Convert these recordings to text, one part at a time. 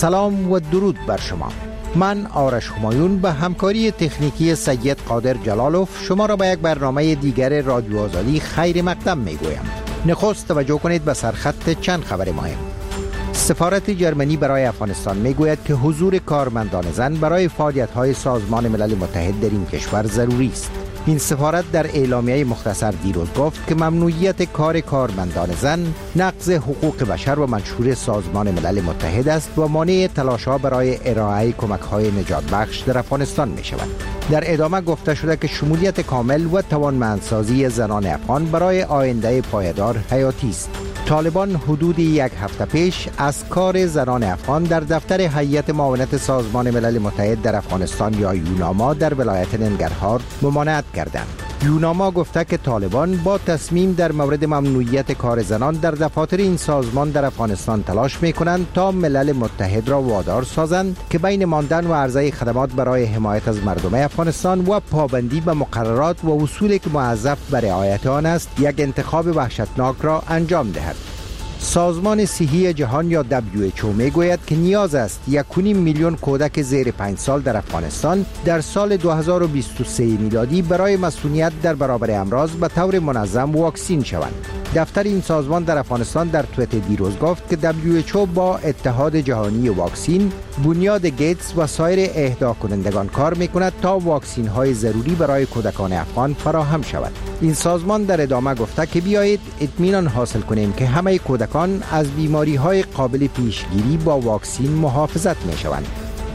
سلام و درود بر شما. من آرش همایون به همکاری تکنیکی سید قادر جلالوف شما را به یک برنامه دیگر رادیو آزادی خیر مقدم می گویم. نخست توجه کنید به سرخط چند خبر مهم. سفارت جرمنی برای افغانستان می گوید که حضور کارمندان زن برای فعالیت‌های سازمان ملل متحد در این کشور ضروری است. این سفارت در اعلامیه مختصر دیروز گفت که ممنوعیت کار کارمندان زن نقض حقوق بشر و منشور سازمان ملل متحد است و مانع تلاش‌ها برای ارائه کمک‌های نجات بخش در افغانستان می شود. در ادامه گفته شده که شمولیت کامل و توانمندسازی زنان افغان برای آینده پایدار حیاتی است. طالبان حدود یک هفته پیش از کار زنان افغان در دفتر هیئت معاونت سازمان ملل متحد در افغانستان یا یوناما در ولایت ننگرهار ممانعت کردند. یوناما گفته که طالبان با تصمیم در مورد ممنوعیت کار زنان در دفاتر این سازمان در افغانستان تلاش می‌کنند تا ملل متحد را وادار سازند که بین ماندن و عرضه خدمات برای حمایت از مردم افغانستان و پابندی به مقررات و اصولی که موظف به رعایت آن است یک انتخاب وحشتناک را انجام دهد. سازمان صحی جهان یا WHO میگوید که نیاز است 1.5 میلیون کودک زیر 5 سال در افغانستان در سال 2023 میلادی برای مسئولیت در برابر امراض به طور منظم واکسین شوند. دفتر این سازمان در افغانستان در توییت دیروز گفت که WHO با اتحاد جهانی واکسین، بنیاد گیتس و سایر اهدا کنندگان کار میکند تا واکسین های ضروری برای کودکان افغان فراهم شود. این سازمان در ادامه گفته که بیایید اطمینان حاصل کنیم که همه کودکان از بیماری های قابل پیشگیری با واکسین محافظت می شوند.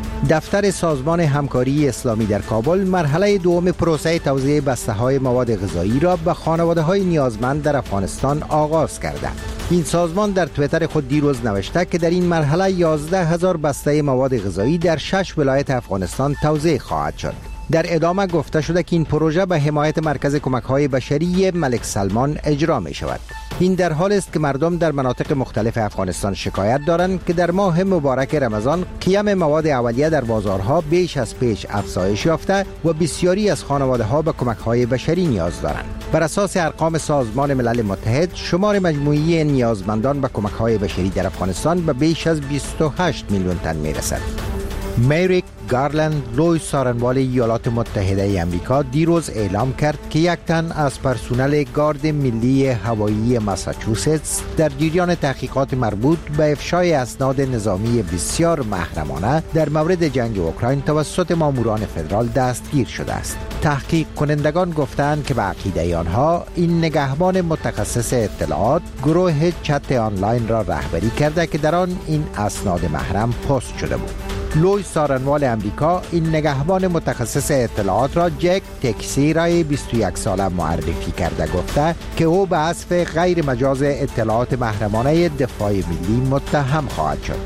دفتر سازمان همکاری اسلامی در کابل مرحله دوم پروسه توزیع بسته‌های مواد غذایی را به خانواده‌های نیازمند در افغانستان آغاز کرده. این سازمان در توییتر خود دیروز نوشته که در این مرحله 11,000 بسته مواد غذایی در 6 ولایت افغانستان توزیع خواهد شد. در ادامه گفته شده که این پروژه به حمایت مرکز کمک‌های بشری ملک سلمان اجرا می شود. این در حال است که مردم در مناطق مختلف افغانستان شکایت دارند که در ماه مبارک رمضان قیم مواد اولیه در بازارها بیش از پیش افزایش یافته و بسیاری از خانواده‌ها به کمک‌های بشری نیاز دارند. بر اساس ارقام سازمان ملل متحد، شمار مجموعی نیازمندان به کمک‌های بشری در افغانستان به بیش از 28 میلیون تن می‌رسد. میریک گارلند، لوی سارنوال ایالات متحده امریکا دیروز اعلام کرد که یک تن از پرسنل گارد ملی هوایی ماساچوستس در جریان تحقیقات مربوط به افشای اسناد نظامی بسیار محرمانه در مورد جنگ اوکراین توسط ماموران فدرال دستگیر شده است. تحقیق کنندگان گفتند که به عقیده آنها این نگهبان متخصص اطلاعات گروه چت آنلاین را رهبری کرده که در آن این اسناد محرم پست شده بود. لوی سارنوال امریکا این نگهبان متخصص اطلاعات را جک تکسیرای 21 ساله معرفی کرده گفته که او به حذف غیر مجاز اطلاعات محرمانه دفاع ملی متهم خواهد شد.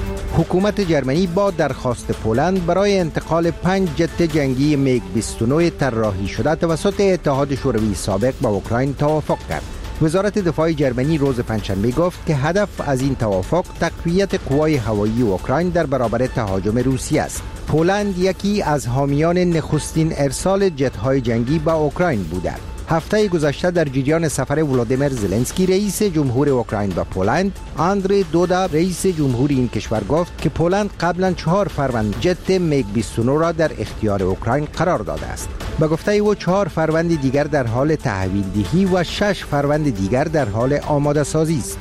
حکومت جرمنی با درخواست پولند برای انتقال 5 جت جنگی میگ 29 طراحی شده توسط اتحاد شوروی سابق با اوکراین توافق کرد. وزارت دفاع جرمنی روز پنجشنبه گفت که هدف از این توافق تقویت قوای هوایی اوکراین در برابر تهاجم روسیه است. پولند یکی از حامیان نخستین ارسال جت‌های جنگی به اوکراین بوده. هفته گذشته در جریان سفر ولادیمیر زلنسکی رئیس جمهور اوکراین به پولند، آندری دودا رئیس جمهور این کشور گفت که پولند قبلا 4 فروند جت میگ 29 را در اختیار اوکراین قرار داده است. به گفته او 4 فروند دیگر در حال تحویل دهی و 6 فروند دیگر در حال آماده سازی است.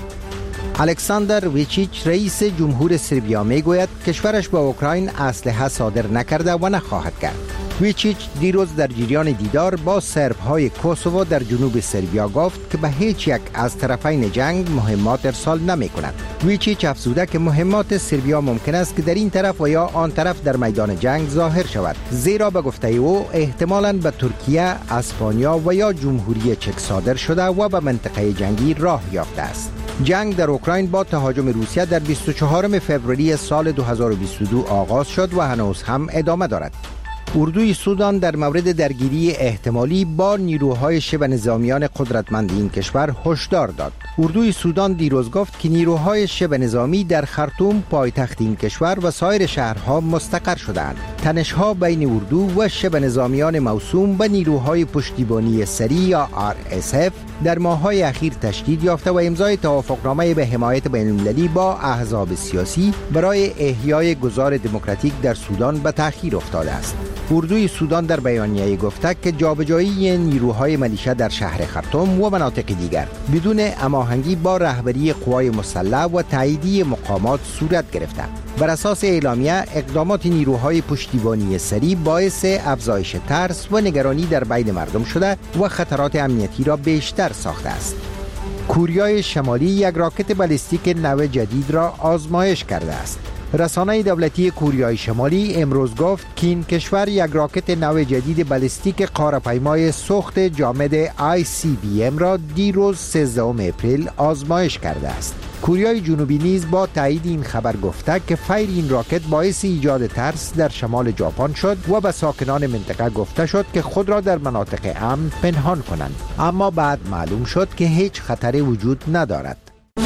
الکساندر ویچیچ رئیس جمهور سربیا میگوید کشورش به اوکراین اسلحه صادر نکرده و نخواهد کرد. ویچیچ دیروز در جریان دیدار با سرب‌های کوسوو در جنوب سربیا گفت که به هیچ یک از طرفین جنگ مهمات ارسال نمی‌کند. ویچیچ افزوده که مهمات سربیا ممکن است که در این طرف و یا آن طرف در میدان جنگ ظاهر شود، زیرا به گفته او احتمالاً به ترکیه، اسپانیا و یا جمهوری چک صادر شده و به منطقه جنگی راه یافته است. جنگ در اوکراین با تهاجم روسیه در 24 فوریه سال 2022 آغاز شد و هنوز هم ادامه دارد. اردوی سودان در مورد درگیری احتمالی با نیروهای شبه نظامیان قدرتمند این کشور هشدار داد. اردوی سودان دیروز گفت که نیروهای شبه نظامی در خرطوم پایتخت این کشور و سایر شهرها مستقر شدند. تنش‌ها بین اردو و شبه نظامیان موسوم به نیروهای پشتیبانی سریع یا RSF در ماه‌های اخیر تشدید یافته و امضای توافقنامه به حمایت بین‌المللی با احزاب سیاسی برای احیای گذار دموکراتیک در سودان به تأخیر افتاده است. اردوی سودان در بیانیه گفته که جابجایی نیروهای ملیشه در شهر خرطوم و مناطق دیگر بدون هماهنگی با رهبری قوای مسلح و تاییدی مقامات صورت گرفته. بر اساس اعلامیه اقدامات نیروهای پشتیبانی سریع باعث افزایش ترس و نگرانی در بین مردم شده و خطرات امنیتی را بیشتر ساخته است. کوریای شمالی یک راکت بالستیک نو جدید را آزمایش کرده است. رسانه دولتی کوریای شمالی امروز گفت که این کشور یک راکت نو جدید بالستیک قاره‌پیمای سوخت جامد ICBM را دیروز 13 اپریل آزمایش کرده است. کره جنوبی نیز با تایید این خبر گفته که فیر این راکت باعث ایجاد ترس در شمال ژاپن شد و به ساکنان منطقه گفته شد که خود را در مناطق امن پنهان کنند، اما بعد معلوم شد که هیچ خطری وجود ندارد.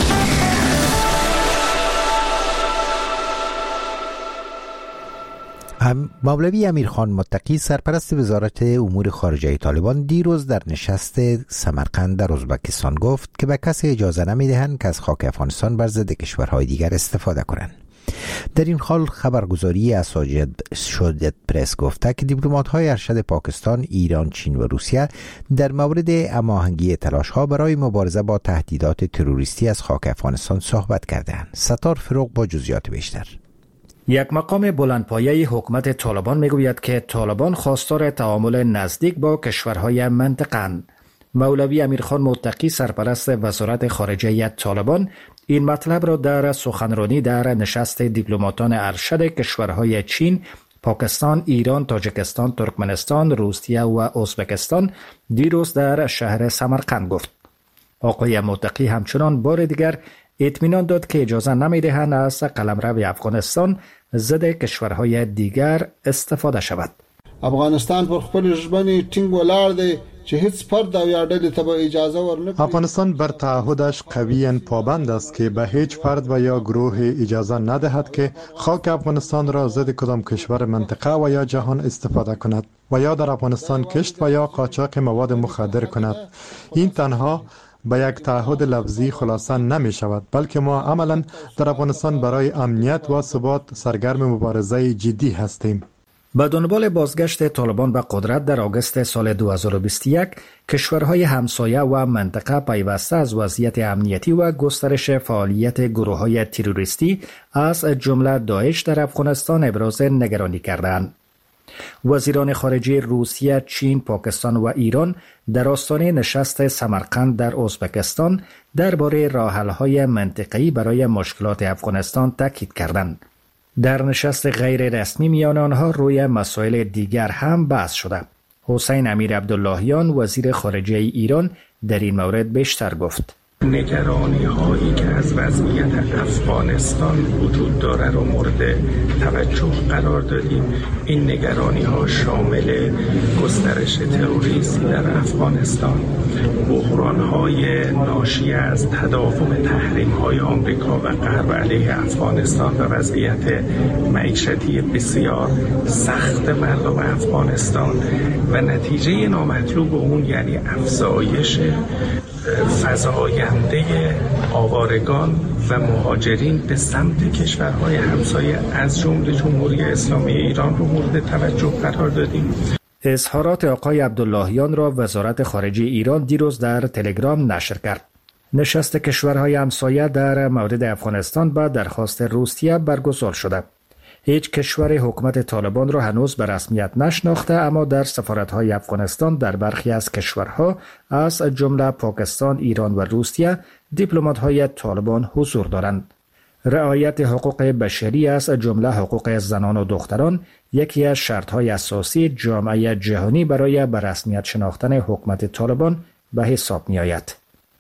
مولوی امیرخان متقی سرپرست وزارت امور خارجه طالبان دیروز در نشست سمرقند در ازبکستان گفت که به کسی اجازه نمیدهند که از خاک افغانستان بر ضد کشورهای دیگر استفاده کنند. در این حال خبرگزاری اسوسییتد پرس گفته که دیپلمات‌های ارشد پاکستان، ایران، چین و روسیه در مورد هماهنگی تلاش‌ها برای مبارزه با تهدیدات تروریستی از خاک افغانستان صحبت کردند. ستار فروغ با جزئیات بیشتر. یک مقام بلندپایه حکومت طالبان میگوید که طالبان خواستار تعامل نزدیک با کشورهای منطقه‌اند. مولوی امیرخان متقی سرپرست وزارت خارجه طالبان این مطلب را در سخنرانی در نشست دیپلماتان ارشد کشورهای چین، پاکستان، ایران، تاجیکستان، ترکمنستان، روسیه و ازبکستان دیروز در شهر سمرقند گفت. آقای متقی همچنان بار دیگر اطمینان داد که اجازه نمی‌دهند از قلمرو افغانستان ضد کشورهای دیگر استفاده شود. افغانستان پر خپل ژمنې ټینګ ولاړ دی چې هیڅ فرد او یا ډلې ته به اجازه ورنکړي. افغانستان بر تعهدش قویاً پابند است که به هیچ فرد و یا گروه اجازه ندهد که خاک افغانستان را ضد کدام کشور منطقه و یا جهان استفاده کند و یا در افغانستان کشت و یا قاچاق مواد مخدر کند. این تنها به یک تعهد لفظی خلاصه نمی شود، بلکه ما عملاً در افغانستان برای امنیت و ثبات سرگرم مبارزه جدی هستیم. به دنبال بازگشت طالبان به قدرت در آگوست سال 2021 کشورهای همسایه و منطقه پیوسته از وضعیت امنیتی و گسترش فعالیت گروه‌های تروریستی از جمله داعش در افغانستان ابراز نگرانی کردند. وزیران خارجه روسیه، چین، پاکستان و ایران در آستانه نشست سمرقند در ازبکستان درباره راه‌حل‌های منطقه‌ای برای مشکلات افغانستان تاکید کردند. در نشست غیر رسمی میان آنها روی مسائل دیگر هم بحث شده. حسین امیر عبداللهیان وزیر خارجه ایران در این مورد بیشتر گفت. نگرانی هایی که از وضعیت افغانستان وجود داره رو مورد توجه قرار دادیم. این نگرانی ها شامل گسترش تروریسم در افغانستان، بحران های ناشی از تداوم تحریم های آمریکا و غرب علیه افغانستان و وضعیت معیشتی بسیار سخت مردم افغانستان و نتیجه نامطلوب اون یعنی افزایش فزاینده آوارگان و مهاجرین به سمت کشورهای همسایه از جمله جمهوری اسلامی ایران رو مورد توجه قرار دادیم. اظهارات آقای عبداللهیان را وزارت خارجه ایران دیروز در تلگرام نشر کرد. نشست کشورهای همسایه در مورد افغانستان به درخواست روسیه برگزار شده. هیچ کشور حکومت طالبان را هنوز به رسمیت نشناخته، اما در سفارت‌های افغانستان در برخی از کشورها از جمله پاکستان، ایران و روسیه دیپلمات‌های طالبان حضور دارند. رعایت حقوق بشری از جمله حقوق زنان و دختران یکی از شرط‌های اساسی جامعه جهانی برای به رسمیت شناختن حکومت طالبان به حساب می‌آید.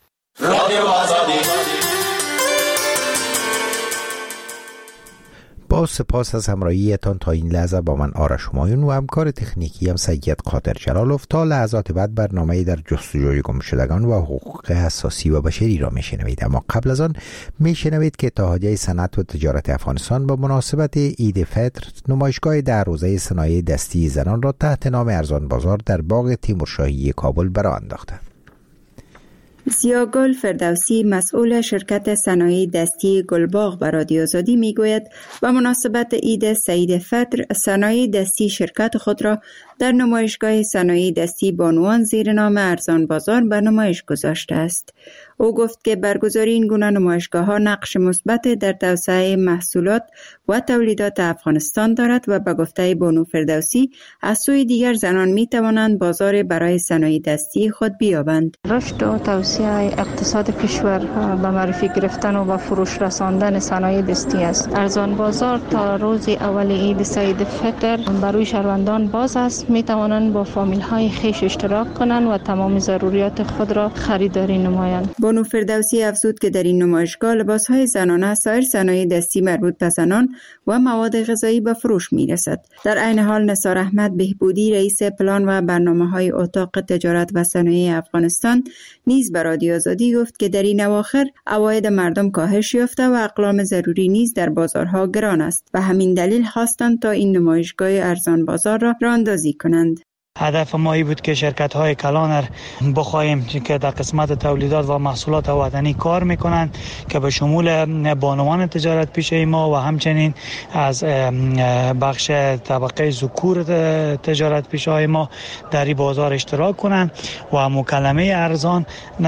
با سپاس از همراهیتان تا این لحظه با من آرش همایون و همکار تکنیکی هم سید قادر جلالوف. تا لحظات بعد برنامه در جستجوی گمشدگان و حقوق اساسی و بشری را میشنوید، اما قبل از آن میشنوید که اتحادیه صنعت و تجارت افغانستان با مناسبت عید فطر نمایشگاه 10 روزه صنایع دستی زنان را تحت نام ارزان بازار در باغ تیمورشاهی کابل برآ انداخته. زیاگل فردوسی مسئول شرکت صنایع دستی گلباغ به رادیو آزادی میگوید به مناسبت عید سعید فطر صنایع دستی شرکت خود را در نمایشگاه صنایع دستی بانوان زیر نام ارزان بازار به نمایش گذاشته است. او گفت که برگزاری این گونه نمایشگاه‌ها نقش مثبت در توسعه محصولات و تولیدات افغانستان دارد و به گفته بانو فردوسی از سوی دیگر زنان می توانند بازار برای صنایع دستی خود بیابند. رشد و توسعه اقتصاد کشور به معرفی گرفتن و به فروش رساندن صنایع دستی است. ارزان بازار تا روز اول عید سعید فطر برای شهروندان باز است. می توانند با فامیل های خویش اشتراک کنند و تمام ضروریات خود را خریداری نمایند. بانو فردوسی افزود که در این نمایشگاه لباس‌های زنانه، سایر صنایع دستی مربوط به زنان و مواد غذایی به فروش می‌رسد. در عین حال نثار احمد بهبودی رئیس پلان و برنامه‌های اتاق تجارت و صنایع افغانستان نیز به رادیو آزادی گفت که در این اواخر عواید مردم کاهش یافته و اقلام ضروری نیز در بازارها گران است و همین دلیل خواستند تا این نمایشگاه ارزان بازار را راه‌اندازی کنند. هدف ما ای بود که شرکت‌های کلان بخواهیم که در قسمت تولیدات و محصولات وطنی کار میکنند که به شمول بانوان تجارت پیشه ما و همچنین از بخش طبقه ذکور تجارت پیشه های ما در این بازار اشتراک کنند و مکالمه ارزان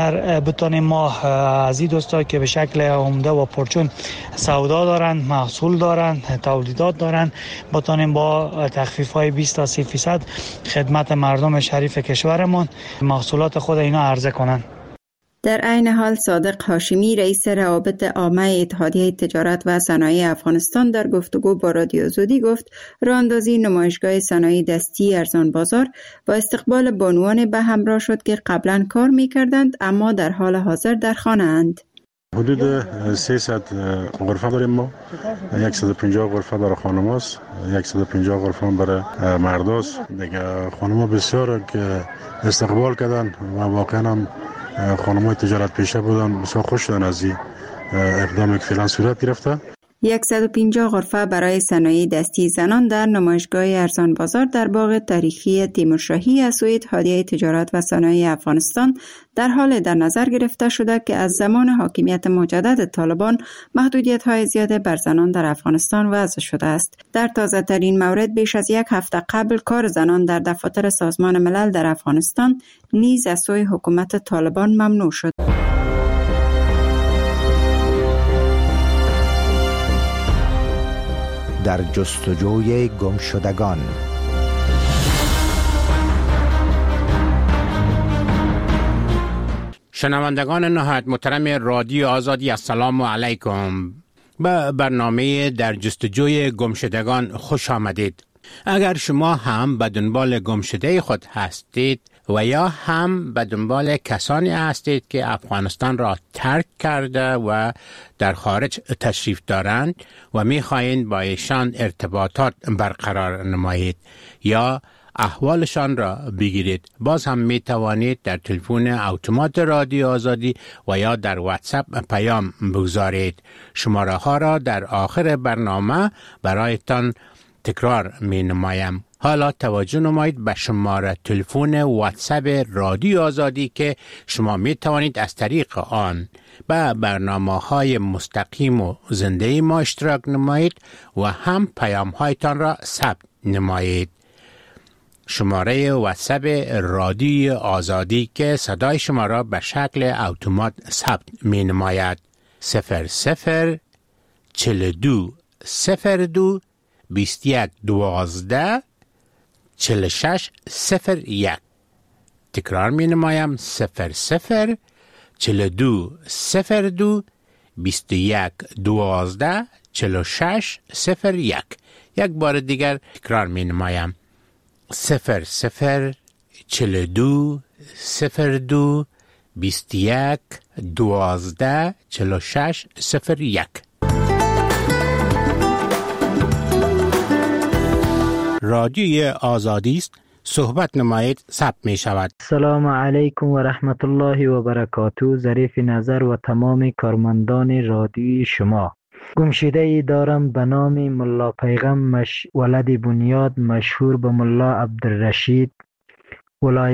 بتانیم ما از این دوستا که به شکل عمده و پرچون سودا دارند، محصول دارند، تولیدات دارند، بتانیم با تخفیف های 20 تا 30% خدمت مردم شریف کشورمون محصولات خود اینا عرضه کنند. در عین حال صادق هاشمی رئیس روابط عامه اتحادیه تجارت و صنایع افغانستان در گفتگو با رادیو آزادی گفت راهاندازی نمایشگاه صنایع دستی ارزان بازار با استقبال بانوان به همراه شد که قبلا کار می‌کردند اما در حال حاضر در خانه اند. حدود 300 غرفه داریم ما، 150 غرفه برای خانماست، 150 غرفه برای مرداست. دیگه خانم‌ها بسیار که استقبال کردن و واقعا هم خانم‌های تجارت پیشه بودن، بسیار خوش شدن از این اقدامی که فعلا صورت گرفته. 150 غرفه برای صنایع دستی زنان در نمایشگاه ارزان بازار در باغ تاریخی تیمورشاهی از سوی اتحادیه تجارت و صنایع افغانستان در حال در نظر گرفته شده که از زمان حاکمیت مجدد طالبان محدودیت‌های زیاد بر زنان در افغانستان وضع شده است. در تازه ترین مورد بیش از یک هفته قبل کار زنان در دفاتر سازمان ملل در افغانستان نیز از سوی حکومت طالبان ممنوع شد. در جستجوی گمشدگان. شنوندگان نهایت محترم رادیو آزادی، السلام علیکم. به برنامه در جستجوی گمشدگان خوش آمدید. اگر شما هم به دنبال گمشده خود هستید و یا هم به دنبال کسانی هستید که افغانستان را ترک کرده و در خارج تشریف دارند و می‌خواهید با ایشان ارتباطات برقرار نمایید یا احوالشان را بگیرید، باز هم می توانید در تلفن اتومات رادیو آزادی و یا در واتساپ پیام بگذارید. شماره ها را در آخر برنامه برایتان تکرار می نمایم. حالا توجه نمایید به شماره تلفن واتساپ رادیو آزادی که شما می توانید از طریق آن به برنامه‌های مستقیم و زنده ما اشتراک نمایید و هم پیام‌هایتان را ثبت نمایید. شماره واتساپ رادیو آزادی که صدای شما را به شکل اتومات ثبت می نماید 00 42 02 21 12 46 01. تکرار می نمایم 00 42 02 21 12 46 01. یک بار دیگر تکرار می نمایم 00 42 02 21 12 46 01. رادیوی آزادی است. صحبت نمایید ثبت می شود. سلام علیکم و رحمت الله و برکاته. ظریف نظر و تمام کارمندان رادیوی شما. گمشده‌ای دارم به نام ملا پیغم ولد بنیاد، مشهور به ملا عبدالرشید، ولایت